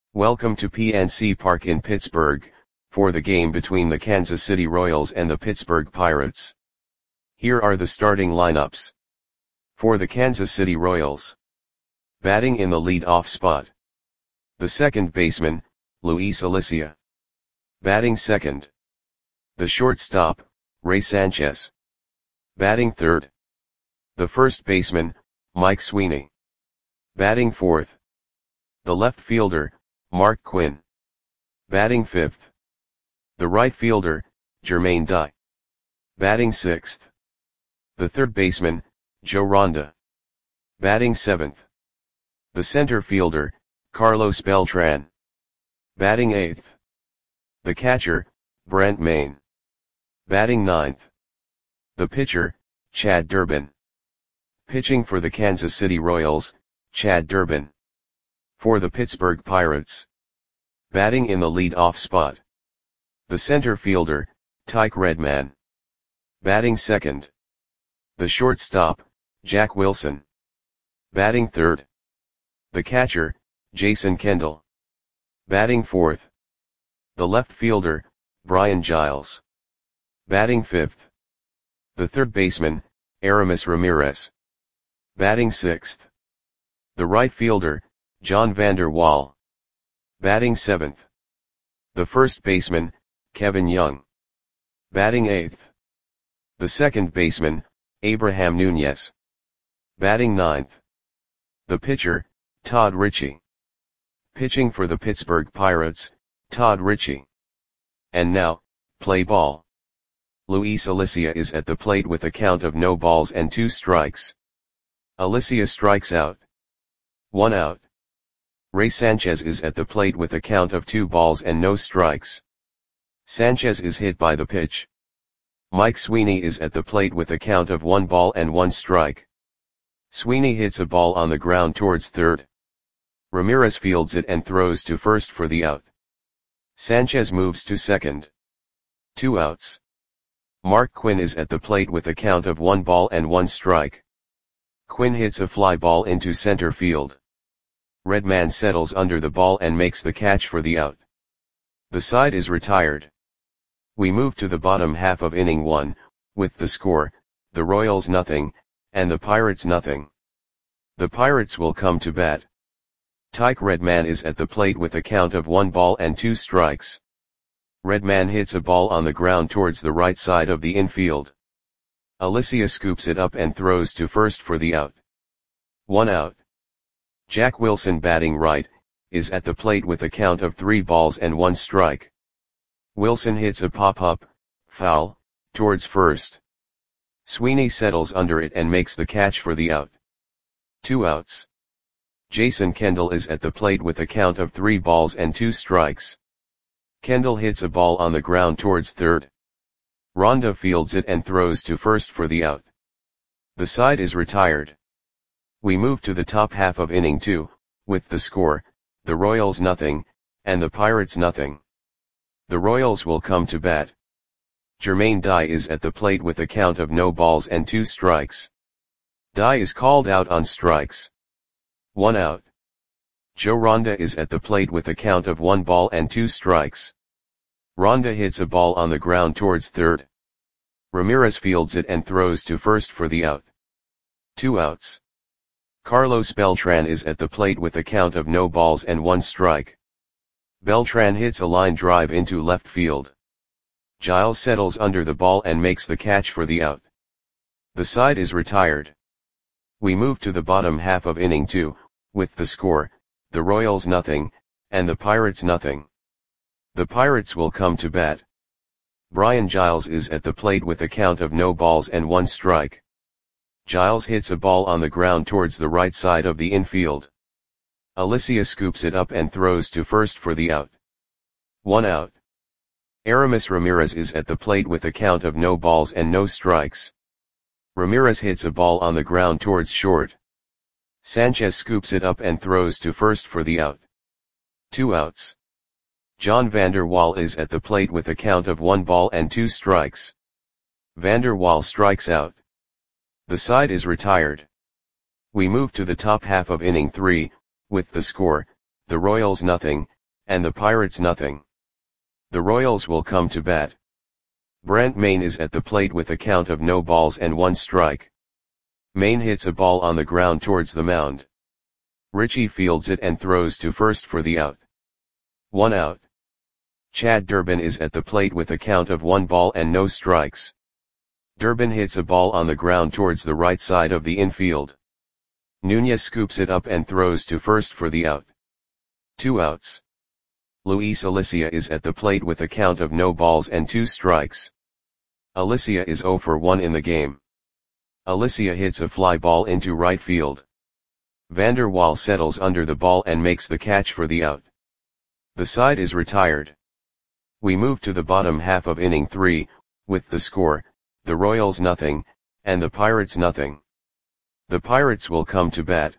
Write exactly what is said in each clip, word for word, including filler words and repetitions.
Welcome to P N C Park in Pittsburgh, for the game between the Kansas City Royals and the Pittsburgh Pirates. Here are the starting lineups. For the Kansas City Royals. Batting in the lead-off spot. The second baseman, Luis Alicea. Batting second. The shortstop, Ray Sanchez. Batting third. The first baseman, Mike Sweeney. Batting fourth. The left fielder, Mark Quinn. Batting fifth. The right fielder, Jermaine Dye. Batting sixth. The third baseman, Joe Ronda. Batting seventh. The center fielder, Carlos Beltran. Batting eighth. The catcher, Brent Mayne. Batting ninth. The pitcher, Chad Durbin. Pitching for the Kansas City Royals, Chad Durbin. For the Pittsburgh Pirates. Batting in the lead-off spot. The center fielder, Tyke Redman. Batting second. The shortstop, Jack Wilson. Batting third. The catcher, Jason Kendall. Batting fourth. The left fielder, Brian Giles. Batting fifth. The third baseman, Aramis Ramirez. Batting sixth. The right fielder, John Vander Wal. Batting seventh. The first baseman, Kevin Young. Batting eighth. The second baseman, Abraham Nunez. Batting ninth. The pitcher, Todd Ritchie. Pitching for the Pittsburgh Pirates, Todd Ritchie. And now, play ball. Luis Alicea is at the plate with a count of no balls and two strikes. Alicea strikes out. One out. Ray Sanchez is at the plate with a count of two balls and no strikes. Sanchez is hit by the pitch. Mike Sweeney is at the plate with a count of one ball and one strike. Sweeney hits a ball on the ground towards third. Ramirez fields it and throws to first for the out. Sanchez moves to second. Two outs. Mark Quinn is at the plate with a count of one ball and one strike. Quinn hits a fly ball into center field. Redman settles under the ball and makes the catch for the out. The side is retired. We move to the bottom half of inning one, with the score, the Royals nothing, and the Pirates nothing. The Pirates will come to bat. Tyke Redman is at the plate with a count of one ball and two strikes. Redman hits a ball on the ground towards the right side of the infield. Alicea scoops it up and throws to first for the out. One out. Jack Wilson, batting right, is at the plate with a count of three balls and one strike. Wilson hits a pop-up, foul, towards first. Sweeney settles under it and makes the catch for the out. Two outs. Jason Kendall is at the plate with a count of three balls and two strikes. Kendall hits a ball on the ground towards third. Ronda fields it and throws to first for the out. The side is retired. We move to the top half of inning two, with the score, the Royals nothing, and the Pirates nothing. The Royals will come to bat. Jermaine Dye is at the plate with a count of no balls and two strikes. Dye is called out on strikes. One out. Joe Ronda is at the plate with a count of one ball and two strikes. Ronda hits a ball on the ground towards third. Ramirez fields it and throws to first for the out. Two outs. Carlos Beltran is at the plate with a count of no balls and one strike. Beltran hits a line drive into left field. Giles settles under the ball and makes the catch for the out. The side is retired. We move to the bottom half of inning two, with the score, the Royals nothing, and the Pirates nothing. The Pirates will come to bat. Brian Giles is at the plate with a count of no balls and one strike. Giles hits a ball on the ground towards the right side of the infield. Alicea scoops it up and throws to first for the out. One out. Aramis Ramirez is at the plate with a count of no balls and no strikes. Ramirez hits a ball on the ground towards short. Sanchez scoops it up and throws to first for the out. Two outs. John Vander Wal is at the plate with a count of one ball and two strikes. Vander Wal strikes out. The side is retired. We move to the top half of inning three, with the score, the Royals nothing, and the Pirates nothing. The Royals will come to bat. Brent Mayne is at the plate with a count of no balls and one strike. Mayne hits a ball on the ground towards the mound. Richie fields it and throws to first for the out. One out. Chad Durbin is at the plate with a count of one ball and no strikes. Durbin hits a ball on the ground towards the right side of the infield. Nunez scoops it up and throws to first for the out. Two outs. Luis Alicia is at the plate with a count of no balls and two strikes. Alicia is oh for one in the game. Alicia hits a fly ball into right field. Vander Waal settles under the ball and makes the catch for the out. The side is retired. We move to the bottom half of inning three, with the score, the Royals nothing, and the Pirates nothing. The Pirates will come to bat.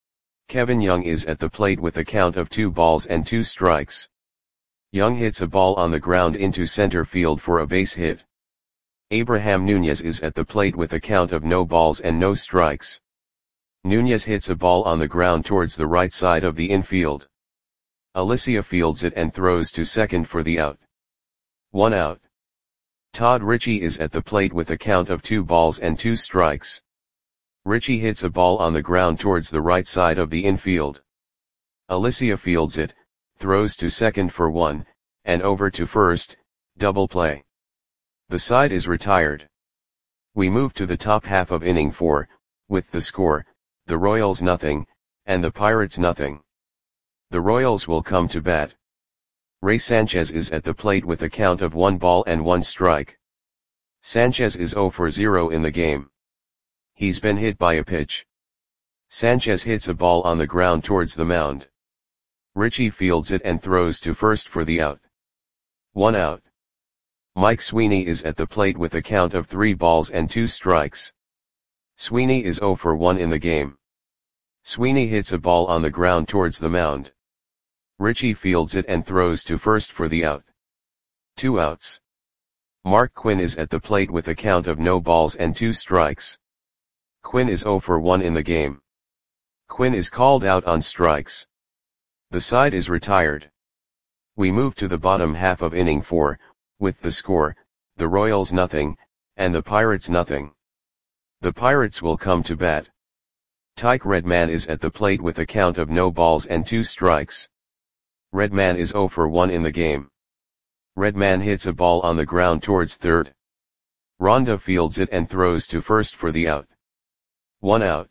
Kevin Young is at the plate with a count of two balls and two strikes. Young hits a ball on the ground into center field for a base hit. Abraham Nunez is at the plate with a count of no balls and no strikes. Nunez hits a ball on the ground towards the right side of the infield. Alicia fields it and throws to second for the out. One out. Todd Richie is at the plate with a count of two balls and two strikes. Richie hits a ball on the ground towards the right side of the infield. Alicia fields it, throws to second for one, and over to first, double play. The side is retired. We move to the top half of inning four, with the score, the Royals nothing, and the Pirates nothing. The Royals will come to bat. Ray Sanchez is at the plate with a count of one ball and one strike. Sanchez is oh for zero in the game. He's been hit by a pitch. Sanchez hits a ball on the ground towards the mound. Richie fields it and throws to first for the out. One out. Mike Sweeney is at the plate with a count of three balls and two strikes. Sweeney is oh for one in the game. Sweeney hits a ball on the ground towards the mound. Richie fields it and throws to first for the out. Two outs. Mark Quinn is at the plate with a count of no balls and two strikes. Quinn is oh for one in the game. Quinn is called out on strikes. The side is retired. We move to the bottom half of inning four, with the score, the Royals nothing, and the Pirates nothing. The Pirates will come to bat. Tyke Redman is at the plate with a count of no balls and two strikes. Redman is oh for one in the game. Redman hits a ball on the ground towards third. Ronda fields it and throws to first for the out. One out.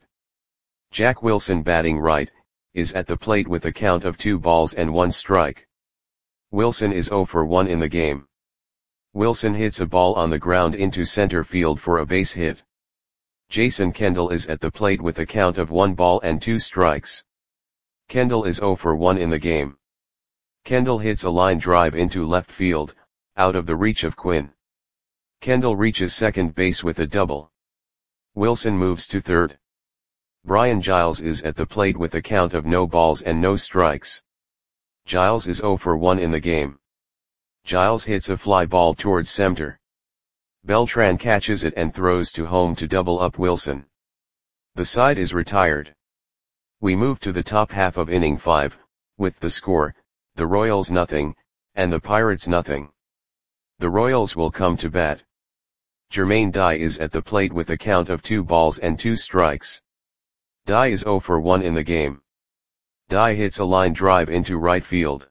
Jack Wilson, batting right, is at the plate with a count of two balls and one strike. Wilson is oh for one in the game. Wilson hits a ball on the ground into center field for a base hit. Jason Kendall is at the plate with a count of one ball and two strikes. Kendall is oh for one in the game. Kendall hits a line drive into left field, out of the reach of Quinn. Kendall reaches second base with a double. Wilson moves to third. Brian Giles is at the plate with a count of no balls and no strikes. Giles is oh for one in the game. Giles hits a fly ball towards center. Beltran catches it and throws to home to double up Wilson. The side is retired. We move to the top half of inning five, with the score, the Royals nothing, and the Pirates nothing. The Royals will come to bat. Jermaine Dye is at the plate with a count of two balls and two strikes. Dye is oh for one in the game. Dye hits a line drive into right field.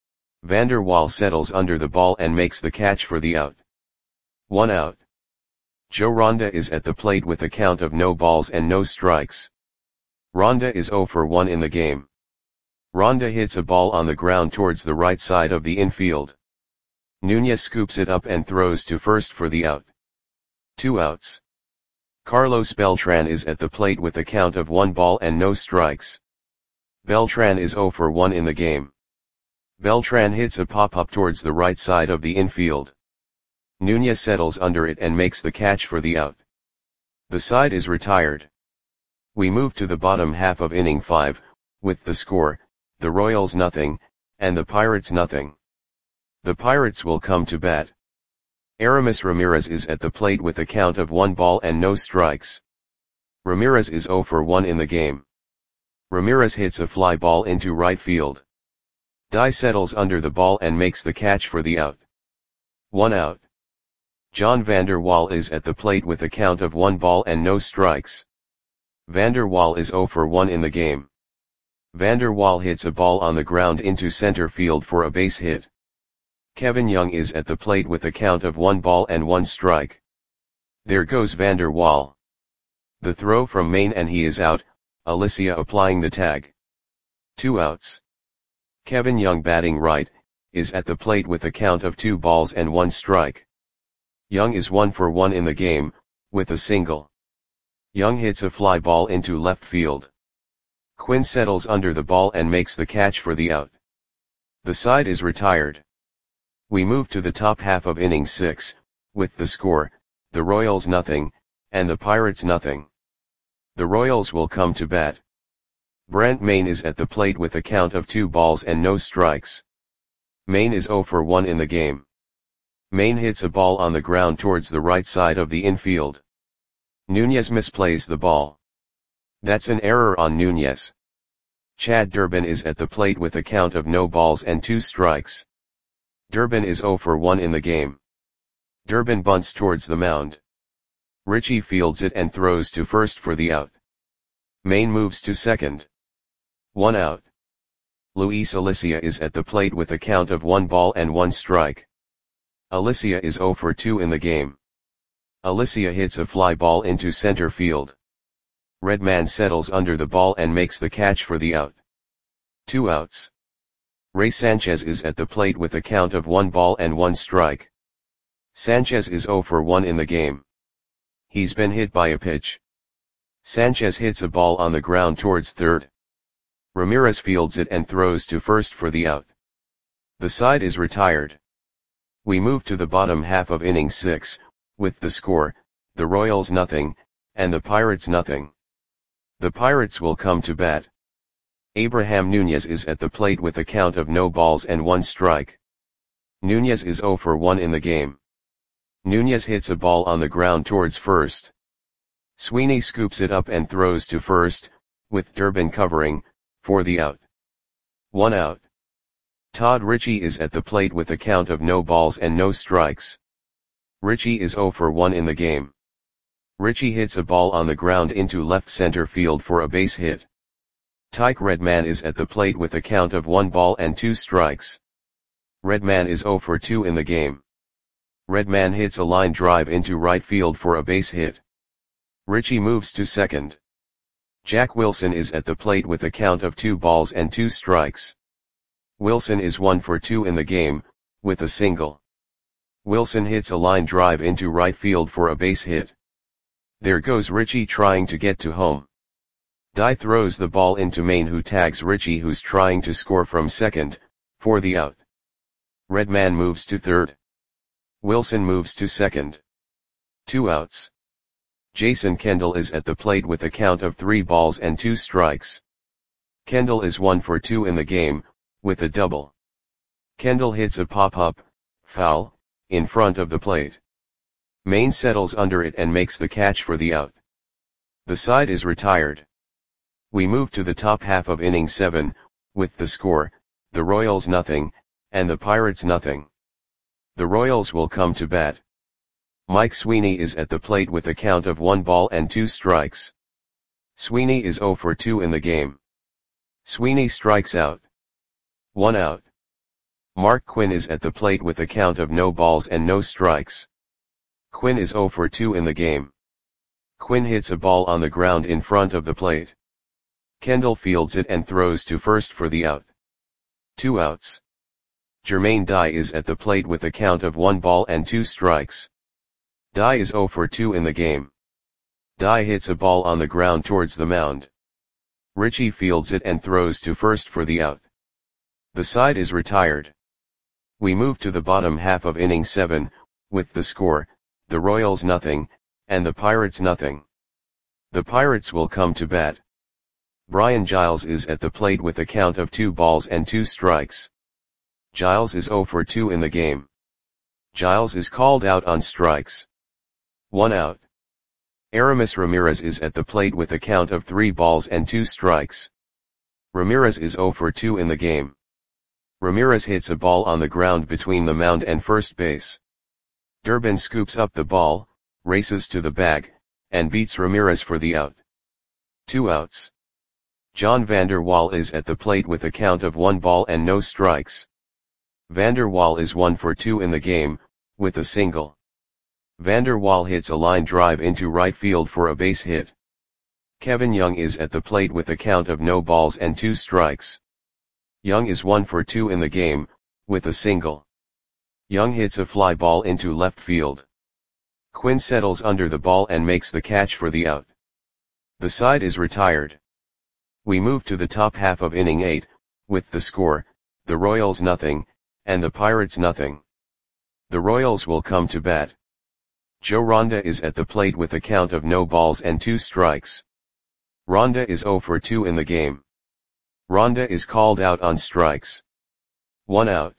Vander Waal settles under the ball and makes the catch for the out. One out. Joe Ronda is at the plate with a count of no balls and no strikes. Ronda is oh for one in the game. Ronda hits a ball on the ground towards the right side of the infield. Nunez scoops it up and throws to first for the out. Two outs. Carlos Beltran is at the plate with a count of one ball and no strikes. Beltran is oh for one in the game. Beltran hits a pop-up towards the right side of the infield. Nunez settles under it and makes the catch for the out. The side is retired. We move to the bottom half of inning five, with the score, the Royals nothing, and the Pirates nothing. The Pirates will come to bat. Aramis Ramirez is at the plate with a count of one ball and no strikes. Ramirez is oh for one in the game. Ramirez hits a fly ball into right field. Dye settles under the ball and makes the catch for the out. One out. John van der Wal is at the plate with a count of one ball and no strikes. Van der Wal is zero for one in the game. Van der Wal hits a ball on the ground into center field for a base hit. Kevin Young is at the plate with a count of one ball and one strike. There goes Van der Wal. The throw from Maine and he is out, Alicia applying the tag. Two outs. Kevin Young batting right, is at the plate with a count of two balls and one strike. Young is one for one in the game, with a single. Young hits a fly ball into left field. Quinn settles under the ball and makes the catch for the out. The side is retired. We move to the top half of inning six, with the score, the Royals nothing, and the Pirates nothing. The Royals will come to bat. Brent Maine is at the plate with a count of two balls and no strikes. Maine is zero for one in the game. Maine hits a ball on the ground towards the right side of the infield. Nunez misplays the ball. That's an error on Nunez. Chad Durbin is at the plate with a count of no balls and two strikes. Durbin is zero for one in the game. Durbin bunts towards the mound. Richie fields it and throws to first for the out. Maine moves to second. One out. Luis Alicia is at the plate with a count of one ball and one strike. Alicia is zero for two in the game. Alicia hits a fly ball into center field. Redman settles under the ball and makes the catch for the out. Two outs. Ray Sanchez is at the plate with a count of one ball and one strike. Sanchez is zero for one in the game. He's been hit by a pitch. Sanchez hits a ball on the ground towards third. Ramirez fields it and throws to first for the out. The side is retired. We move to the bottom half of inning six, with the score, the Royals nothing, and the Pirates nothing. The Pirates will come to bat. Abraham Nunez is at the plate with a count of no balls and one strike. Nunez is zero for one in the game. Nunez hits a ball on the ground towards first. Sweeney scoops it up and throws to first, with Durbin covering, for the out. One out. Todd Ritchie is at the plate with a count of no balls and no strikes. Ritchie is zero for one in the game. Ritchie hits a ball on the ground into left center field for a base hit. Tyke Redman is at the plate with a count of one ball and two strikes. Redman is zero for two in the game. Redman hits a line drive into right field for a base hit. Ritchie moves to second. Jack Wilson is at the plate with a count of two balls and two strikes. Wilson is one for two in the game, with a single. Wilson hits a line drive into right field for a base hit. There goes Ritchie trying to get to home. Dye throws the ball into Maine, who tags Ritchie, who's trying to score from second, for the out. Redman moves to third. Wilson moves to second. Two outs. Jason Kendall is at the plate with a count of three balls and two strikes. Kendall is one for two in the game, with a double. Kendall hits a pop-up, foul, in front of the plate. Maine settles under it and makes the catch for the out. The side is retired. We move to the top half of inning seven, with the score, the Royals nothing, and the Pirates nothing. The Royals will come to bat. Mike Sweeney is at the plate with a count of one ball and two strikes. Sweeney is zero for two in the game. Sweeney strikes out. One out. Mark Quinn is at the plate with a count of no balls and no strikes. Quinn is zero for two in the game. Quinn hits a ball on the ground in front of the plate. Kendall fields it and throws to first for the out. Two outs. Jermaine Dye is at the plate with a count of one ball and two strikes. Dye is zero for two in the game. Dye hits a ball on the ground towards the mound. Ritchie fields it and throws to first for the out. The side is retired. We move to the bottom half of inning seven, with the score, the Royals nothing, and the Pirates nothing. The Pirates will come to bat. Brian Giles is at the plate with a count of two balls and two strikes. Giles is zero for two in the game. Giles is called out on strikes. One out. Aramis Ramirez is at the plate with a count of three balls and two strikes. Ramirez is zero for two in the game. Ramirez hits a ball on the ground between the mound and first base. Durbin scoops up the ball, races to the bag, and beats Ramirez for the out. Two outs. John Vander Wal is at the plate with a count of one ball and no strikes. Vander Wal is one for two in the game, with a single. Vander Wal hits a line drive into right field for a base hit. Kevin Young is at the plate with a count of no balls and two strikes. Young is one for two in the game, with a single. Young hits a fly ball into left field. Quinn settles under the ball and makes the catch for the out. The side is retired. We move to the top half of inning eight, with the score, the Royals nothing, and the Pirates nothing. The Royals will come to bat. Joe Ronda is at the plate with a count of no balls and two strikes. Ronda is oh for two in the game. Ronda is called out on strikes. One out.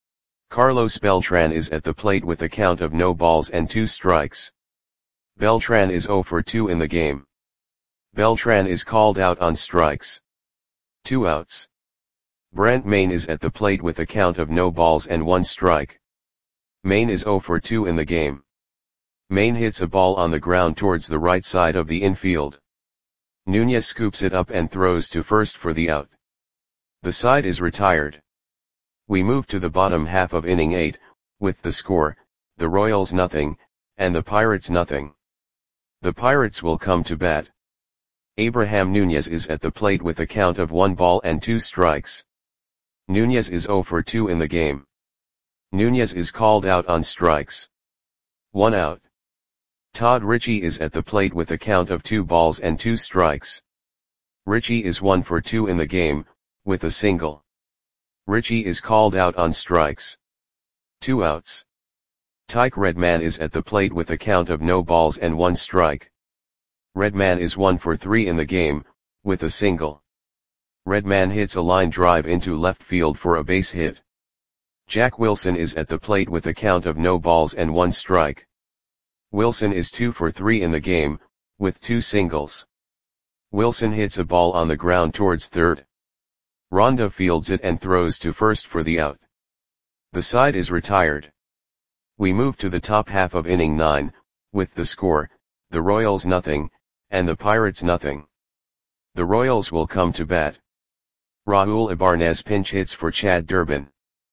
Carlos Beltran is at the plate with a count of no balls and two strikes. Beltran is oh for two in the game. Beltran is called out on strikes. Two outs. Brent Mayne is at the plate with a count of no balls and one strike. Mayne is oh for two in the game. Mayne hits a ball on the ground towards the right side of the infield. Nunez scoops it up and throws to first for the out. The side is retired. We move to the bottom half of inning eight, with the score, the Royals nothing, and the Pirates nothing. The Pirates will come to bat. Abraham Nunez is at the plate with a count of one ball and two strikes. Nunez is oh for two in the game. Nunez is called out on strikes. One out. Todd Ritchie is at the plate with a count of two balls and two strikes. Ritchie is one for two in the game, with a single. Ritchie is called out on strikes. Two outs. Tyke Redman is at the plate with a count of no balls and one strike. Redman is one for three in the game, with a single. Redman hits a line drive into left field for a base hit. Jack Wilson is at the plate with a count of no balls and one strike. Wilson is two for three in the game, with two singles. Wilson hits a ball on the ground towards third. Ronda fields it and throws to first for the out. The side is retired. We move to the top half of inning nine, with the score, the Royals nothing, and the Pirates nothing. The Royals will come to bat. Raul Ibanez pinch hits for Chad Durbin.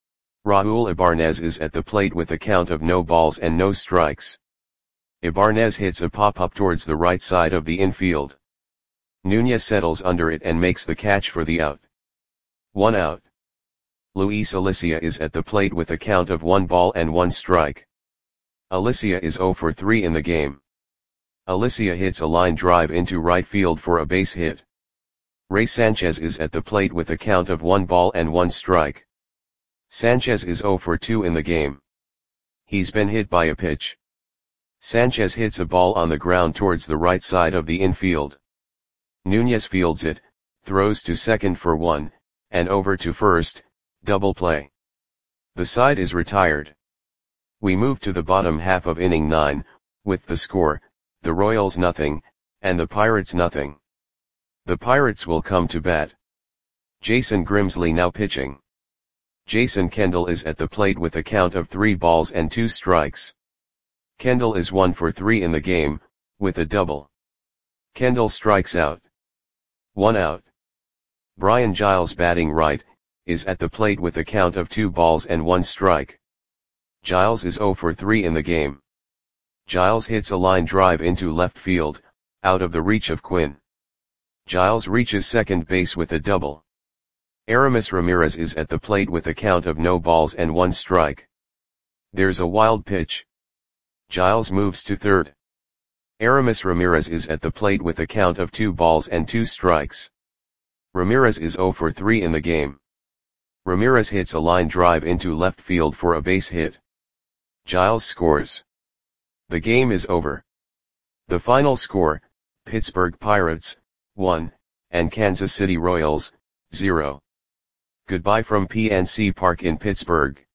Raul Ibanez is at the plate with a count of no balls and no strikes. Ibanez hits a pop-up towards the right side of the infield. Nunez settles under it and makes the catch for the out. One out. Luis Alicia is at the plate with a count of one ball and one strike. Alicia is oh for three in the game. Alicia hits a line drive into right field for a base hit. Ray Sanchez is at the plate with a count of one ball and one strike. Sanchez is oh for two in the game. He's been hit by a pitch. Sanchez hits a ball on the ground towards the right side of the infield. Nunez fields it, throws to second for one, and over to first, double play. The side is retired. We move to the bottom half of inning nine, with the score, the Royals nothing, and the Pirates nothing. The Pirates will come to bat. Jason Grimsley now pitching. Jason Kendall is at the plate with a count of three balls and two strikes. Kendall is one for three in the game, with a double. Kendall strikes out. One out. Brian Giles batting right, is at the plate with a count of two balls and one strike. Giles is oh for three in the game. Giles hits a line drive into left field, out of the reach of Quinn. Giles reaches second base with a double. Aramis Ramirez is at the plate with a count of no balls and one strike. There's a wild pitch. Giles moves to third. Aramis Ramirez is at the plate with a count of two balls and two strikes. Ramirez is oh for three in the game. Ramirez hits a line drive into left field for a base hit. Giles scores. The game is over. The final score, Pittsburgh Pirates, one, and Kansas City Royals, zero. Goodbye from P N C Park in Pittsburgh.